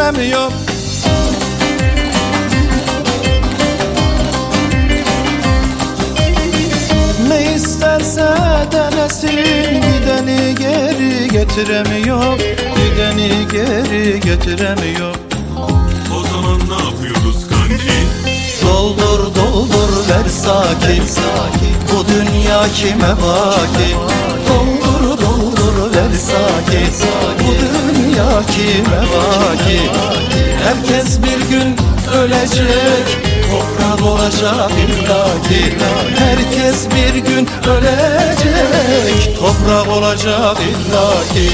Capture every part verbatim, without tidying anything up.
getiremiyor. Ne isterse denesin, gideni geri getiremiyor, gideni geri getiremiyor. O zaman ne yapıyoruz kanki? Doldur doldur ver sakin, bu dünya kime baki? Doldur doldur ver sakin, bu dünya kime baki? Herkes bir gün ölecek, toprak olacak illaki. Herkes bir gün ölecek, toprak olacak illaki.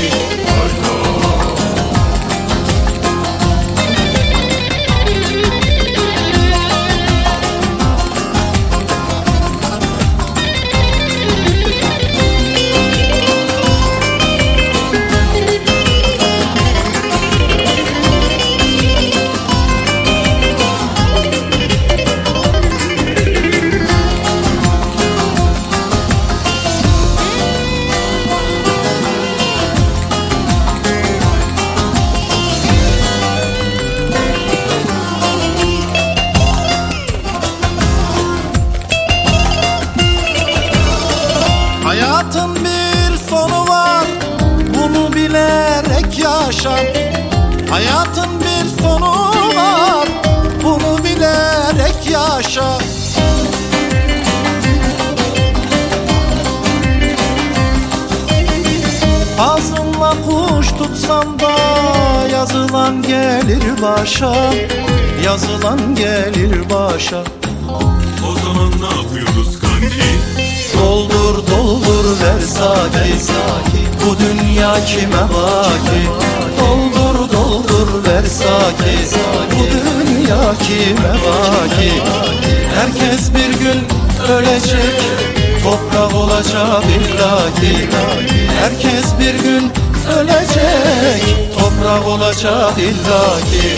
Hayatın bir sonu var, bunu bilerek yaşa. Hayatın bir sonu var, bunu bilerek yaşa. Ağzınla kuş tutsan da yazılan gelir başa, yazılan gelir başa. O zaman ne yapıyoruz kanki? Doldur doldur ver sakin, bu dünya kime baki? Doldur doldur ver sakin, bu dünya kime baki? Herkes bir gün ölecek, toprak olacak illaki. Herkes bir gün ölecek, toprak olacak illaki.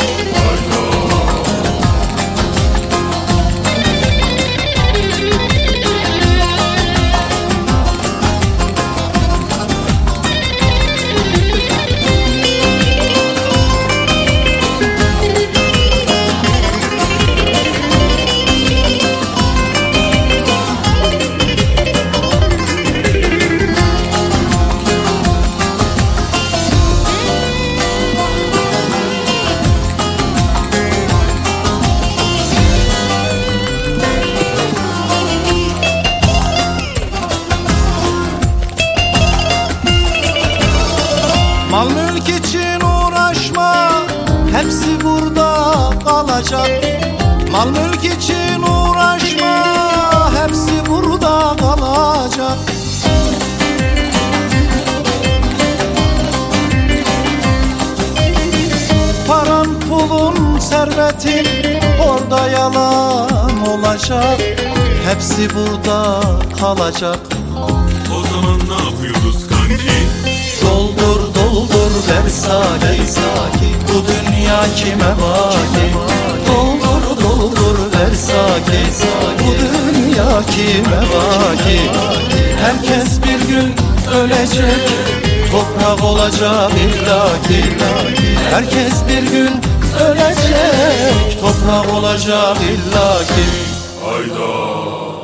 Mal mülk için uğraşma, hepsi burada kalacak. Mal mülk için uğraşma, hepsi burada kalacak. Paran, pulun, servetin orada yalan olacak. Hepsi burada kalacak. O zaman ne yapıyoruz kanki? Doldur doldur ver sakin, bu dünya kime baki? Doldur doldur ver sakin, bu dünya kime baki? Herkes bir gün ölecek, toprak olacak illaki. Herkes bir gün ölecek, toprak olacak illaki. Hayda.